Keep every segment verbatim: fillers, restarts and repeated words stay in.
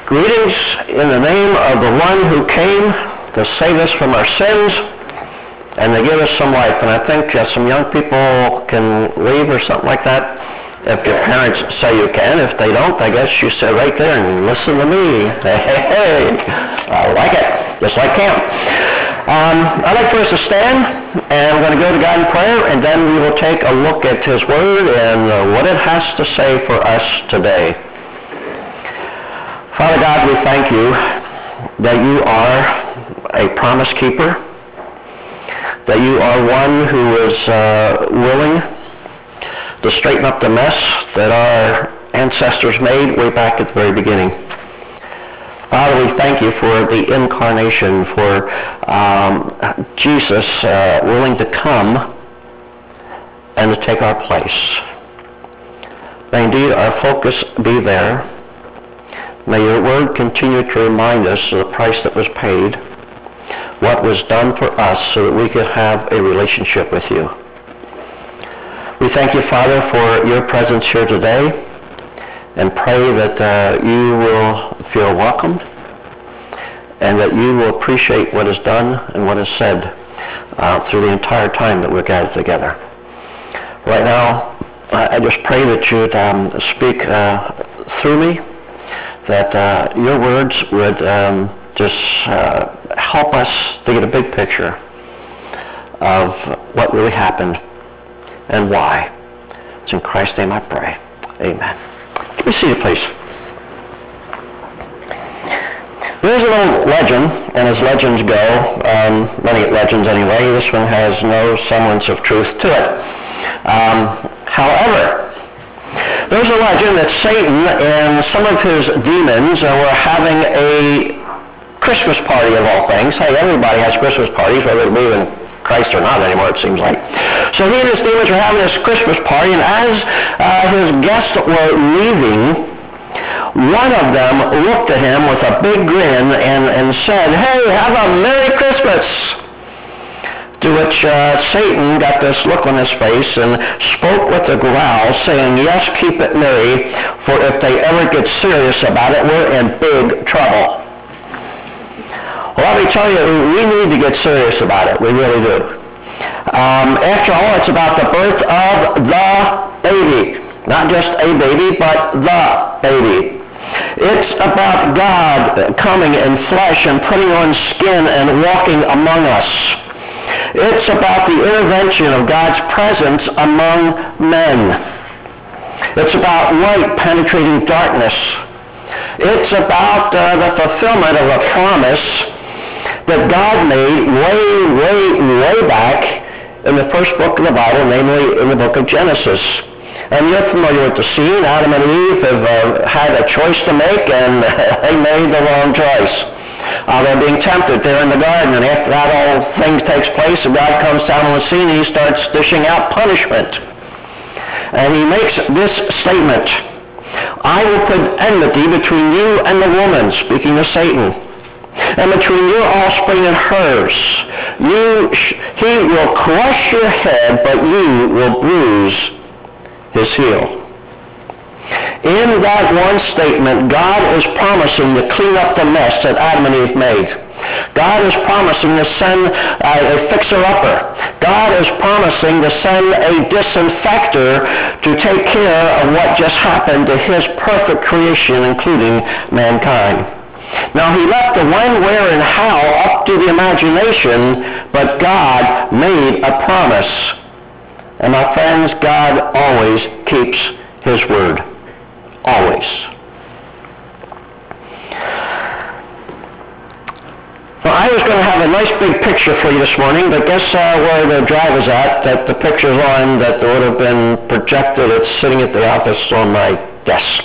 Greetings in the name of the one who came to save us from our sins and to give us some life. And I think uh, some young people can leave or something like that if your parents say you can. If they don't, I guess you sit right there and listen to me. Hey, hey, hey. I like it, just like camp. Um, I'd like for us to stand, and we're going to go to God in prayer, and then we will take a look at His Word and uh, what it has to say for us today. Father God, we thank you that you are a promise keeper, that you are one who is uh, willing to straighten up the mess that our ancestors made way back at the very beginning. Father, we thank you for the incarnation, for um, Jesus uh, willing to come and to take our place. May indeed our focus be there. May your word continue to remind us of the price that was paid, what was done for us so that we could have a relationship with you. We thank you, Father, for your presence here today, and pray that uh, you will feel welcomed and that you will appreciate what is done and what is said uh, through the entire time that we're gathered together. Right now, I just pray that you'd um, speak uh, through me, that uh, your words would um, just uh, help us to get a big picture of what really happened and why. It's in Christ's name I pray. Amen. Be seated, please. There's an old legend, and as legends go, um, many legends anyway, this one has no semblance of truth to it. Um, however, there's a legend that Satan and some of his demons uh, were having a Christmas party of all things. Hey, everybody has Christmas parties, whether they believe in Christ or not anymore, it seems like. So he and his demons were having this Christmas party, and as uh, his guests were leaving, one of them looked at him with a big grin and, and said, "Hey, have a Merry Christmas!" To which uh, Satan got this look on his face and spoke with a growl, saying, "Yes, keep it merry, for if they ever get serious about it, we're in big trouble." Well, let me tell you, we need to get serious about it. We really do. Um, after all, it's about the birth of the baby. Not just a baby, but the baby. It's about God coming in flesh and putting on skin and walking among us. It's about the intervention of God's presence among men. It's about light penetrating darkness. It's about uh, the fulfillment of a promise that God made way, way, way back in the first book of the Bible, namely in the book of Genesis. And you're familiar with the scene. Adam and Eve have uh, had a choice to make, and they made the wrong choice. Uh, they're being tempted there in the garden, and after that all things takes place, and God comes down on the scene, and he starts dishing out punishment. And he makes this statement, "I will put enmity between you and the woman," speaking to Satan, "and between your offspring and hers. You, he will crush your head, but you will bruise his heel." In that one statement, God is promising to clean up the mess that Adam and Eve made. God is promising to send uh, a fixer-upper. God is promising to send a disinfector to take care of what just happened to his perfect creation, including mankind. Now, he left the when, where, and how up to the imagination, but God made a promise. And my friends, God always keeps his word. Always. Well, I was going to have a nice big picture for you this morning, but guess uh, where the drive is at, that the picture's on, that would have been projected. It's sitting at the office on my desk.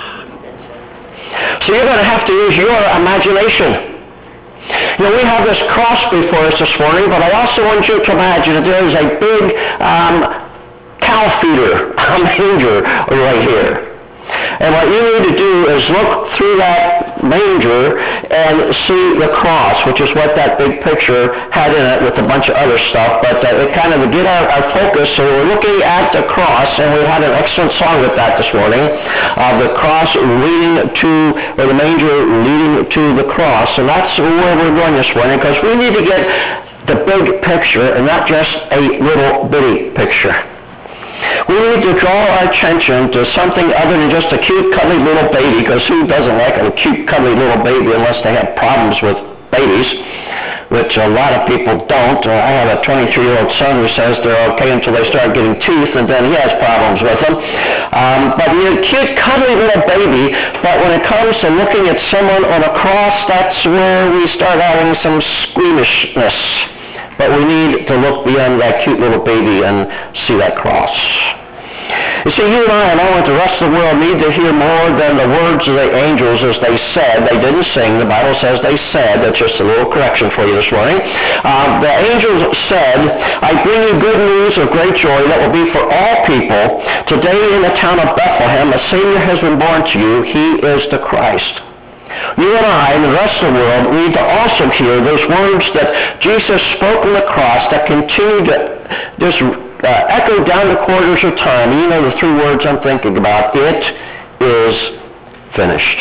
So you're going to have to use your imagination. You know, we have this cross before us this morning, but I also want you to imagine that there is a big um, cow feeder, a manger right here. And what you need to do is look through that manger and see the cross, which is what that big picture had in it with a bunch of other stuff, but uh, it kind of to get our, our focus, so we're looking at the cross, and we had an excellent song with that this morning, uh, the cross leading to, or the manger leading to the cross, and that's where we're going this morning, because we need to get the big picture and not just a little bitty picture. We need to draw our attention to something other than just a cute, cuddly little baby, because who doesn't like a cute, cuddly little baby unless they have problems with babies, which a lot of people don't. Uh, I have a twenty-three-year-old son who says they're okay until they start getting teeth, and then he has problems with them. Um, but you're a cute, cuddly little baby, but when it comes to looking at someone on a cross, that's where we start having some squeamishness. But we need to look beyond that cute little baby and see that cross. You see, you and I, along with the rest of the world, need to hear more than the words of the angels as they said. They didn't sing. The Bible says they said. That's just a little correction for you this morning. Uh, the angels said, I bring you good news of great joy that will be for all people. Today in the town of Bethlehem, a Savior has been born to you. He is the Christ. You and I and the rest of the world need to also hear those words that Jesus spoke on the cross that continue to just uh, echo down the corridors of time. You know the three words I'm thinking about. It is finished.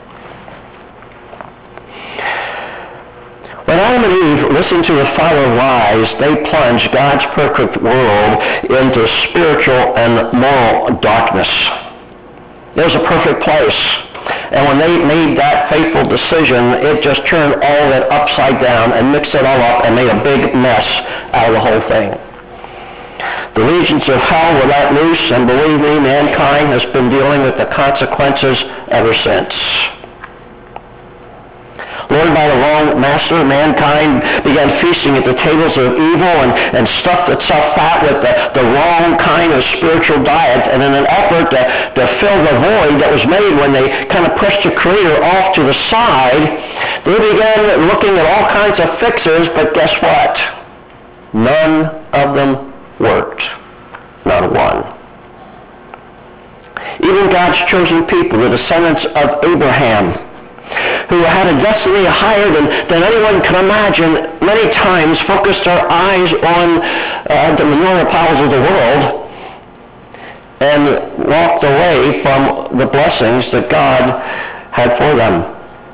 When Adam and Eve listened to the father of lies, they plunged God's perfect world into spiritual and moral darkness. It was a perfect place. And when they made that fateful decision, it just turned all of it upside down and mixed it all up and made a big mess out of the whole thing. The legions of hell were let loose, and believe me, mankind has been dealing with the consequences ever since. Lured by the wrong master, mankind began feasting at the tables of evil and, and stuffed itself fat with the, the wrong kind of spiritual diet. And in an effort to, to fill the void that was made when they kind of pushed the Creator off to the side, they began looking at all kinds of fixes, but guess what? None of them worked. Not one. Even God's chosen people, the descendants of Abraham, who had a destiny higher than, than anyone can imagine, many times focused our eyes on uh, the manure piles of the world and walked away from the blessings that God had for them.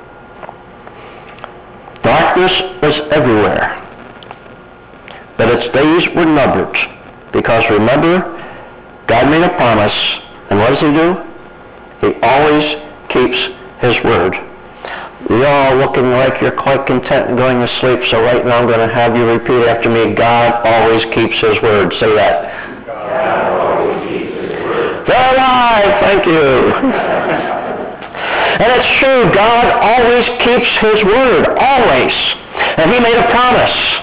Darkness was everywhere, but its days were numbered, because remember, God made a promise, and what does he do? He always keeps his word. You're all looking like you're quite content and going to sleep, so right now I'm going to have you repeat after me, God always keeps his word. Say that. God always keeps his word. They're alive, thank you. And it's true, God always keeps his word, always. And he made a promise.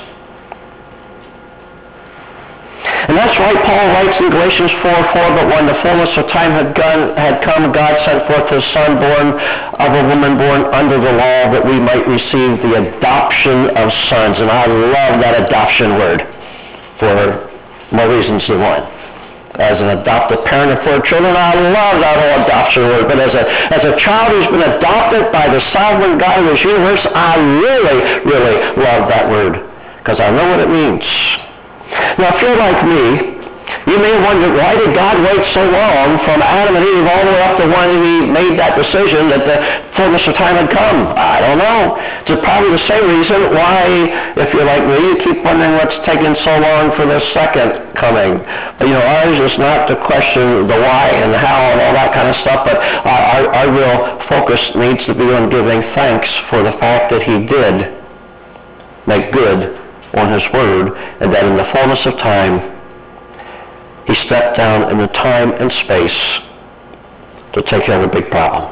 And that's why Paul writes in Galatians four four, but when the fullness of time had, gone, had come, God sent forth his Son, born of a woman born under the law, that we might receive the adoption of sons. And I love that adoption word for more reasons than one. As an adopted parent of four children, I love that whole adoption word. But as a, as a child who's been adopted by the sovereign God of this universe, I really, really love that word, because I know what it means. Now, if you're like me, you may wonder, why did God wait so long from Adam and Eve all the way up to when he made that decision that the fullness of time had come? I don't know. It's probably the same reason why, if you're like me, you keep wondering what's taking so long for the second coming. But, you know, ours is not to question the why and the how and all that kind of stuff, but our, our real focus needs to be on giving thanks for the fact that he did make good on his word, and that in the fullness of time, he stepped down in the time and space to take care of a big problem.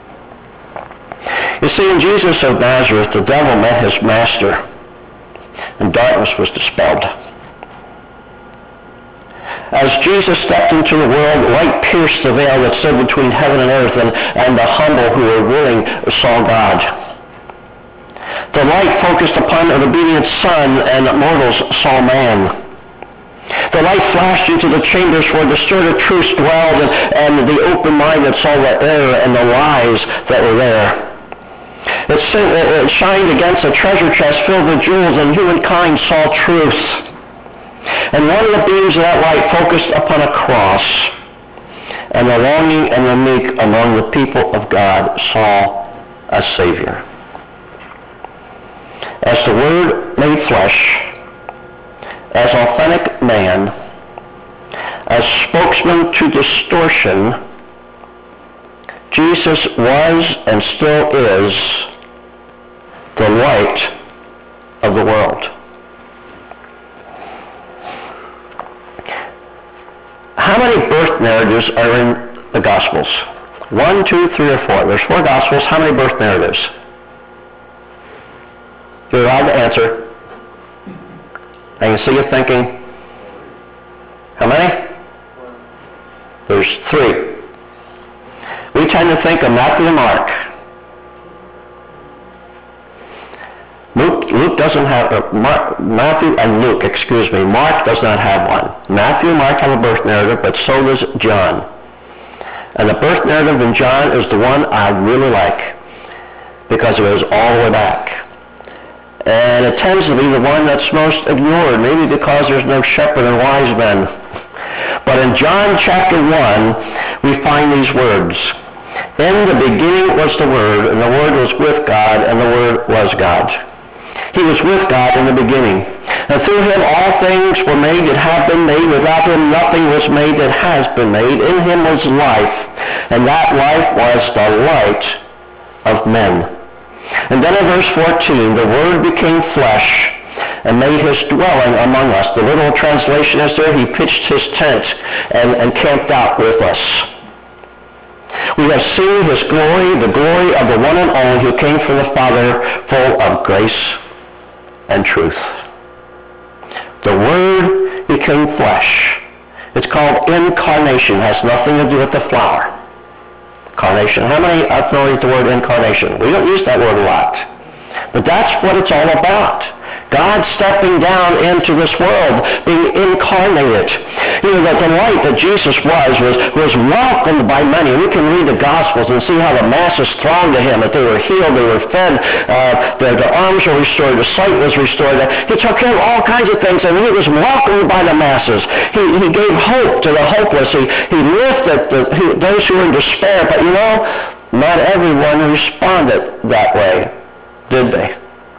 You see, in Jesus of Nazareth, the devil met his master, and darkness was dispelled. As Jesus stepped into the world, light pierced the veil that stood between heaven and earth, and, and the humble who were willing saw God. The light focused upon an obedient son, and mortals saw man. The light flashed into the chambers where distorted truths dwelled, and, and the open-minded saw the error and the lies that were there. It, it shined against a treasure chest filled with jewels, and humankind saw truth. And one of the beams of that light focused upon a cross, and the longing and the meek among the people of God saw a Savior. As the Word made flesh, as authentic man, as spokesman to distortion, Jesus was and still is the light of the world. How many birth narratives are in the Gospels? One, two, three, or four. There's four Gospels. How many birth narratives? You're allowed to answer. I can see you thinking. How many? There's three. We tend to think of Matthew and Mark. Luke, Luke doesn't have, uh, Mark, Matthew and Luke, excuse me, Mark does not have one. Matthew and Mark have a birth narrative, but so does John. And the birth narrative in John is the one I really like, because it goes all the way back. And it tends to be the one that's most ignored, maybe because there's no shepherd and wise men. But in John chapter one, we find these words. In the beginning was the Word, and the Word was with God, and the Word was God. He was with God in the beginning. And through him all things were made that have been made. Without him nothing was made that has been made. In him was life, and that life was the light of men. And then in verse fourteen, the Word became flesh and made his dwelling among us. The literal translation is there, he pitched his tent and, and camped out with us. We have seen his glory, the glory of the one and only who came from the Father, full of grace and truth. The Word became flesh. It's called incarnation. It has nothing to do with the flower. Carnation. How many are familiar with the word incarnation? We don't use that word a lot. But that's what it's all about. God stepping down into this world, being incarnated. You know, that the light that Jesus was, was, was welcomed by many. We can read the Gospels and see how the masses thronged to him, that they were healed, they were fed, uh, their, their arms were restored, the sight was restored. He took care of all kinds of things, and he was welcomed by the masses. He, he gave hope to the hopeless. He, he lifted the, he, those who were in despair. But you know, not everyone responded that way, did they?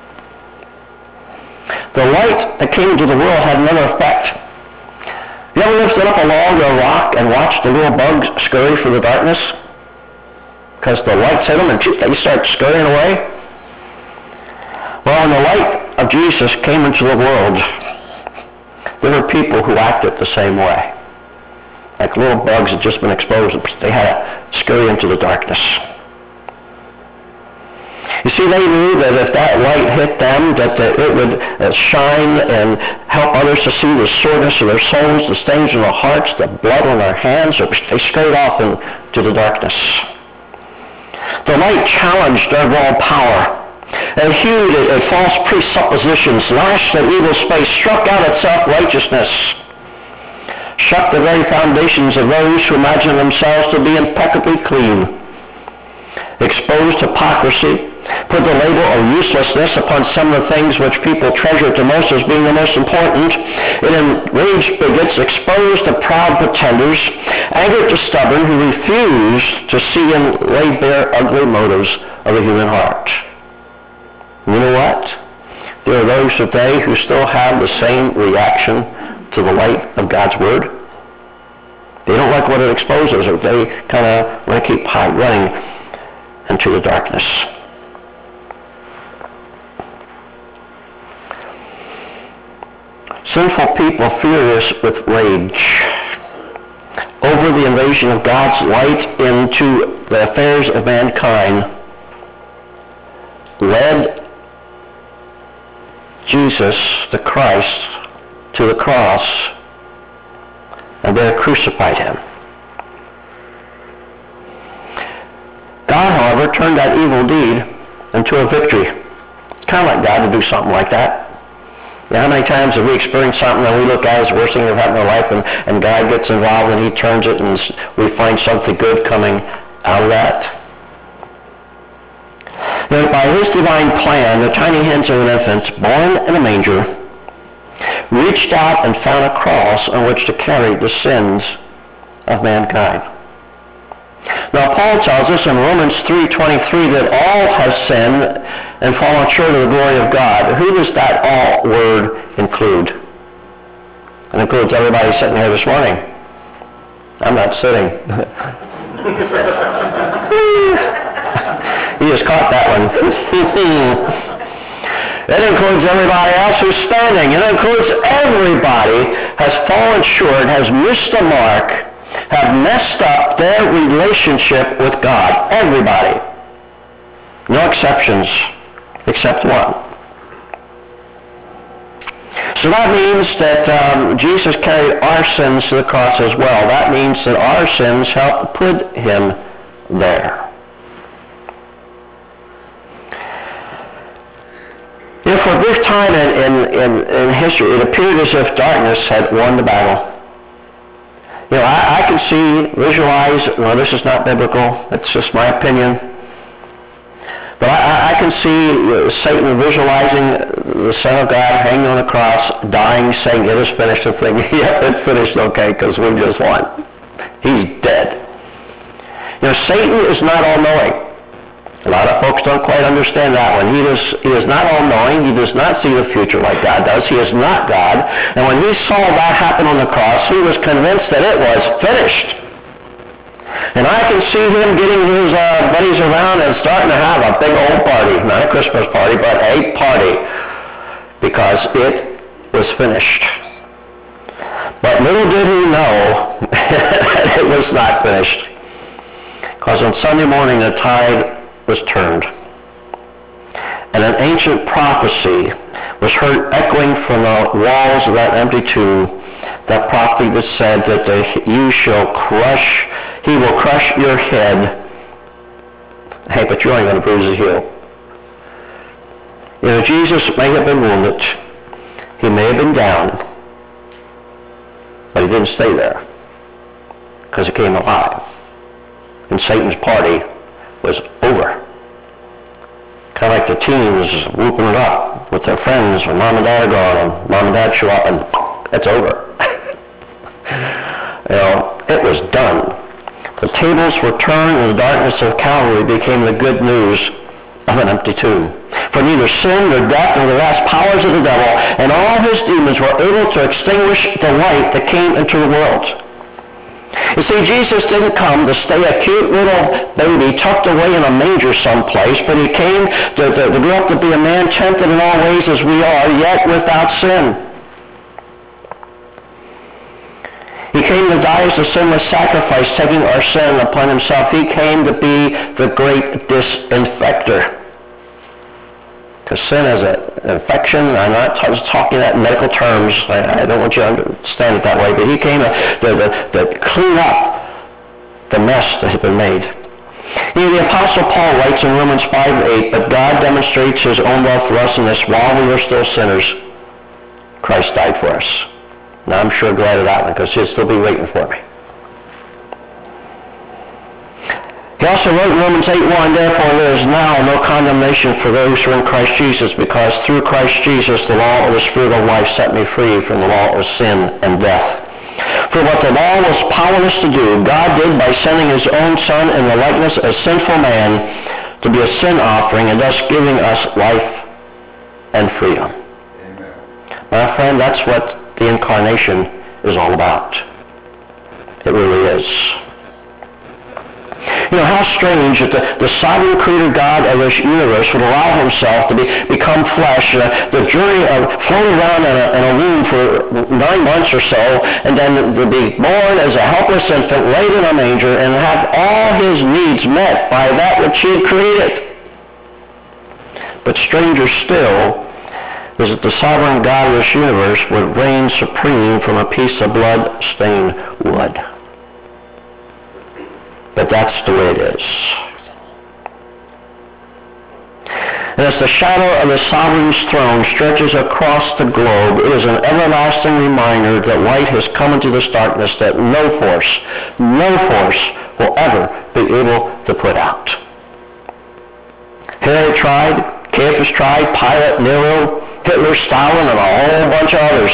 The light that came into the world had another effect. You ever lifted up a log or a rock and watched the little bugs scurry through the darkness? Because the lights hit them and they start scurrying away? Well, when the light of Jesus came into the world, there were people who acted the same way. Like little bugs had just been exposed, they had to scurry into the darkness. You see, they knew that if that light hit them, that it would shine and help others to see the soreness of their souls, the stains in their hearts, the blood on their hands, or they scurried off into the darkness. The light challenged their raw power. It hewed at false presuppositions, lashed at evil space, struck out at self-righteousness, shook the very foundations of those who imagine themselves to be impeccably clean, exposed hypocrisy, put the label of uselessness upon some of the things which people treasure the most as being the most important. It enraged bigots, exposed the proud pretenders, angered the stubborn who refused to see and lay bare ugly motives of the human heart. You know what? There are those today who still have the same reaction to the light of God's Word. They don't like what it exposes, or they kind of want to keep high running into the darkness. Sinful people, furious with rage over the invasion of God's light into the affairs of mankind, led Jesus, the Christ, to the cross, and there crucified him. God, however, turned that evil deed into a victory. It's kind of like God to do something like that. You know, how many times have we experienced something that we look at as the worst thing that happened in our life, and, and God gets involved and he turns it, and we find something good coming out of that? That by his divine plan, the tiny hands of an infant, born in a manger, reached out and found a cross on which to carry the sins of mankind. Now, Paul tells us in Romans three twenty-three that all have sinned and fallen short of the glory of God. Who does that all word include? It includes everybody sitting here this morning. I'm not sitting. You just caught that one. It includes everybody else who's standing. It includes everybody has fallen short, has missed the mark, have messed up their relationship with God. Everybody. No exceptions, except one. So that means that um, Jesus carried our sins to the cross as well. That means that our sins helped put him there. You know, for a brief time in, in, in, in history, it appeared as if darkness had won the battle. You know, I, I can see, visualize, no, this is not biblical, it's just my opinion. But I, I can see Satan visualizing the Son of God hanging on the cross, dying, saying, it is finished, and thinking, yep, it's finished, okay, because we just won. He's dead. You know, Satan is not all-knowing. A lot of folks don't quite understand that one. He is, he is not all-knowing. He does not see the future like God does. He is not God. And when he saw that happen on the cross, he was convinced that it was finished. And I can see him getting his uh, buddies around and starting to have a big old party. Not a Christmas party, but a party. Because it was finished. But little did he know that it was not finished. Because on Sunday morning, the tide was turned. And an ancient prophecy was heard echoing from the walls of that empty tomb. That prophecy that said that the, you shall crush, he will crush your head. Hey, but you're only going to bruise his heel. You know, Jesus may have been wounded. He may have been down. But he didn't stay there. Because he came alive. And Satan's party was over. Kind of like the teens whooping it up with their friends when mom and dad are gone, and mom and dad show up, and it's over. You know, it was done. The tables were turned, and the darkness of Calvary became the good news of an empty tomb. For neither sin nor death nor the last powers of the devil and all his demons were able to extinguish the light that came into the world. You see, Jesus didn't come to stay a cute little baby tucked away in a manger someplace, but he came to, to, to grow up to be a man tempted in all ways as we are, yet without sin. He came to die as a sinless sacrifice, taking our sin upon himself. He came to be the great disinfector. Because sin is an infection. I'm not t- talking that in medical terms. I, I don't want you to understand it that way. But he came to, to, to, to clean up the mess that had been made. You know, the Apostle Paul writes in Romans five eight, but God demonstrates his own love for us in this: while we were still sinners, Christ died for us. Now, I'm sure glad of that one, because he'll still be waiting for me. He also wrote in Romans eight one, therefore there is now no condemnation for those who are in Christ Jesus, because through Christ Jesus the law of the Spirit of life set me free from the law of sin and death. For what the law was powerless to do, God did by sending his own Son in the likeness of sinful man to be a sin offering, and thus giving us life and freedom. Amen. My friend, that's what the incarnation is all about. It really is. You know, how strange that the, the sovereign creator God of this universe would allow himself to be, become flesh, uh, the journey of floating around in a, in a womb for nine months or so, and then to be born as a helpless infant, laid in a manger, and have all his needs met by that which he had created. But stranger still is that the sovereign God of this universe would reign supreme from a piece of blood-stained wood. But that's the way it is. And as the shadow of the sovereign's throne stretches across the globe, it is an everlasting reminder that light has come into this darkness that no force, no force will ever be able to put out. Herod tried, Caiaphas tried, Pilate, Nero, Hitler, Stalin, and a whole bunch of others.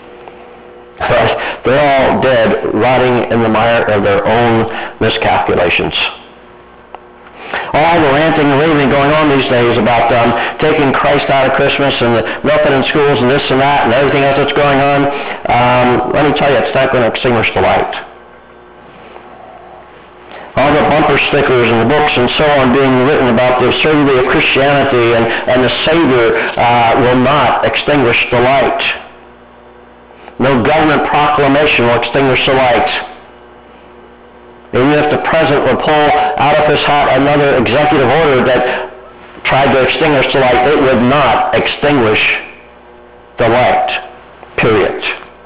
But they're all dead, rotting in the mire of their own miscalculations. All the ranting and raving going on these days about um, taking Christ out of Christmas and the nothing in schools and this and that and everything else that's going on, um, let me tell you, it's not going to extinguish the light. All the bumper stickers and the books and so on being written about the absurdity of Christianity and, and the Savior uh, will not extinguish the light. No government proclamation will extinguish the light. Even if the president would pull out of his hat another executive order that tried to extinguish the light, it would not extinguish the light. Period.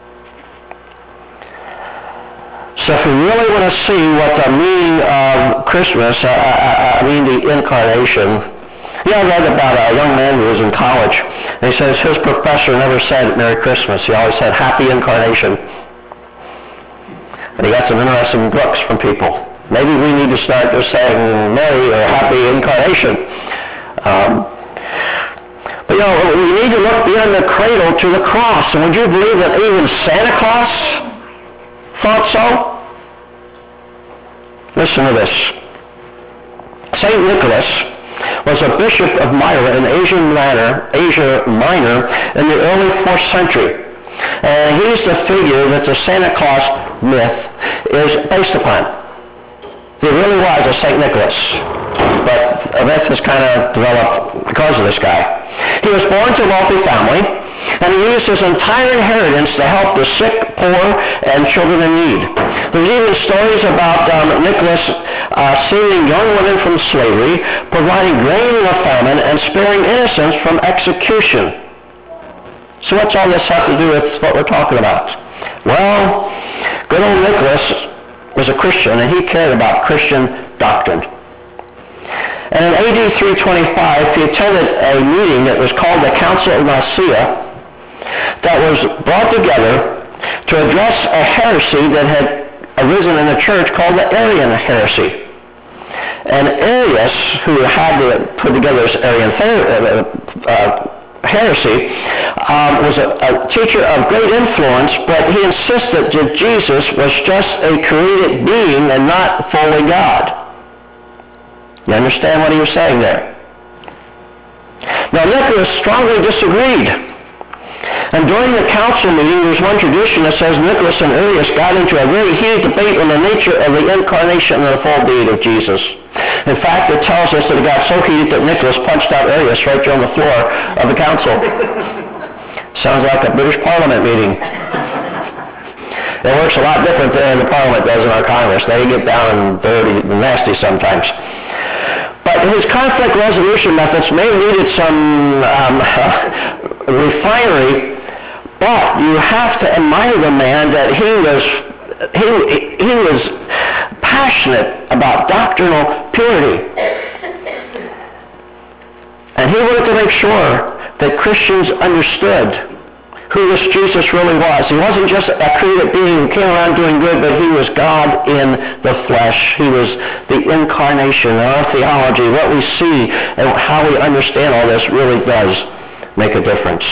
So if we really want to see what the meaning of Christmas, I, I, I mean the incarnation, you know, I read about a young man who was in college, and he says his professor never said Merry Christmas. He always said Happy Incarnation. And he got some interesting looks from people. Maybe we need to start just saying Merry or Happy Incarnation. Um, but you know, we need to look beyond the cradle to the cross. And would you believe that even Santa Claus thought so? Listen to this. Saint Nicholas was a bishop of Myra in Asia Minor, Asia Minor in the early fourth century. And he's the figure that the Santa Claus myth is based upon. He really was a Saint Nicholas, but a myth has kind of developed because of this guy. He was born to a wealthy family, and he used his entire inheritance to help the sick, poor, and children in need. There's even stories about um, Nicholas uh, saving young women from slavery, providing grain in a famine, and sparing innocents from execution. So what's all this have to do with what we're talking about? Well, good old Nicholas was a Christian, and he cared about Christian doctrine. And in A D three twenty-five, he attended a meeting that was called the Council of Nicaea that was brought together to address a heresy that had arisen in the church called the Arian heresy. And Arius, who had to put together this Arian uh, uh, heresy, um, was a, a teacher of great influence, but he insisted that Jesus was just a created being and not fully God. You understand what he was saying there? Now, Nicholas strongly disagreed. And during the council meeting, there's one tradition that says Nicholas and Arius got into a very heated debate on the nature of the incarnation and the full deity of Jesus. In fact, it tells us that it got so heated that Nicholas punched out Arius right there on the floor of the council. Sounds like a British Parliament meeting. It works a lot different than the Parliament does in our Congress. They get down and dirty and nasty sometimes. But his conflict resolution methods may have needed some um, refinery, but you have to admire the man that he was he, he was passionate about doctrinal purity. And he wanted to make sure that Christians understood who this Jesus really was. He wasn't just a created being who came around doing good, but he was God in the flesh. He was the incarnation. And our theology, what we see and how we understand all this really does make a difference.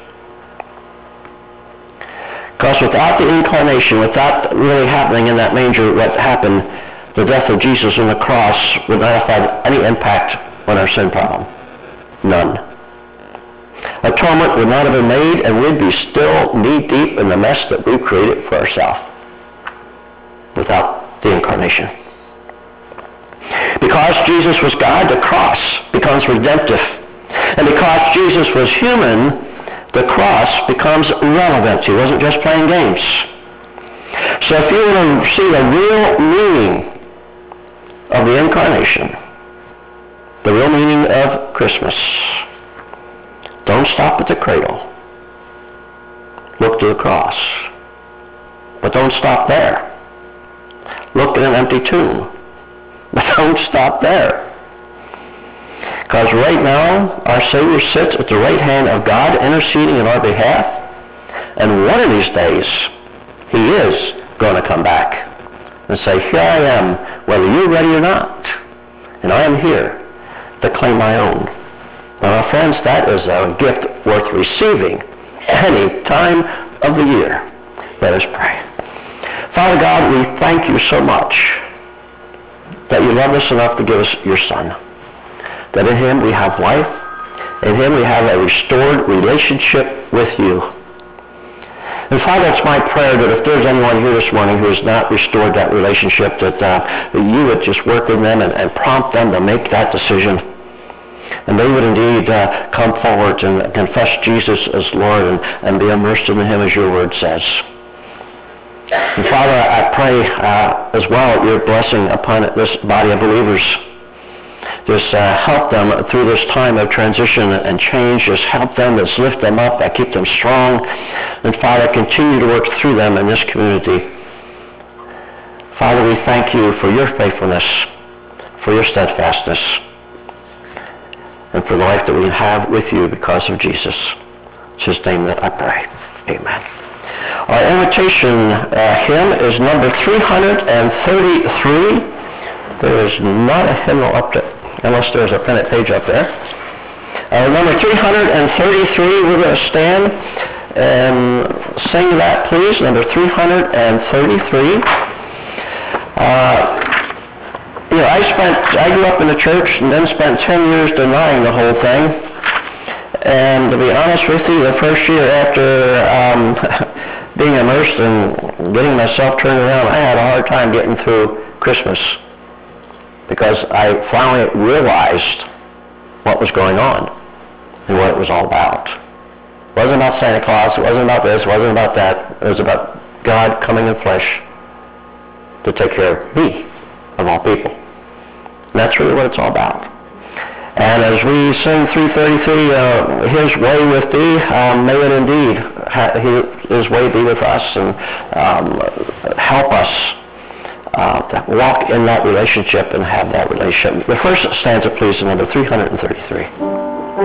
Because without the incarnation, without really happening in that manger what happened, the death of Jesus on the cross would not have had any impact on our sin problem. None. Atonement would not have been made, and we'd be still knee-deep in the mess that we've created for ourselves without the incarnation. Because Jesus was God, the cross becomes redemptive. And because Jesus was human, the cross becomes relevant. He wasn't just playing games. So if you want to see the real meaning of the incarnation, the real meaning of Christmas, don't stop at the cradle. Look to the cross. But don't stop there. Look at an empty tomb. But don't stop there. Because right now, our Savior sits at the right hand of God, interceding in our behalf. And one of these days, he is going to come back and say, here I am, whether you're ready or not. And I am here to claim my own. Now, friends, that is a gift worth receiving any time of the year. Let us pray. Father God, we thank you so much that you love us enough to give us your Son, that in him we have life, in him we have a restored relationship with you. And Father, it's my prayer that if there's anyone here this morning who has not restored that relationship, that, uh, that you would just work in them and, and prompt them to make that decision. And they would indeed uh, come forward and confess Jesus as Lord and, and be immersed in him as your word says. And Father, I pray uh, as well your blessing upon this body of believers. Just uh, help them through this time of transition and change. Just help them, just lift them up, uh, keep them strong. And Father, continue to work through them in this community. Father, we thank you for your faithfulness, for your steadfastness, and for the life that we have with you because of Jesus. It's his name that I pray. Amen. Our invitation uh, hymn is number three hundred thirty-three. There is not a hymnal up there, unless there's a printed page up there. Uh, number three hundred thirty-three, we're going to stand and sing that, please. Number three hundred thirty-three. Uh, you know, I spent, I grew up in the church and then spent ten years denying the whole thing. And to be honest with you, the first year after um, being immersed and getting myself turned around, I had a hard time getting through Christmas because I finally realized what was going on and what it was all about. It wasn't about Santa Claus, it wasn't about this, it wasn't about that. It was about God coming in flesh to take care of me, of all people. And that's really what it's all about. And as we sing three thirty-three, uh, his way with thee, um, may it indeed, ha- his way be with us and um, help us uh, to walk in that relationship and have that relationship. The first stanza, please, is number three hundred thirty-three.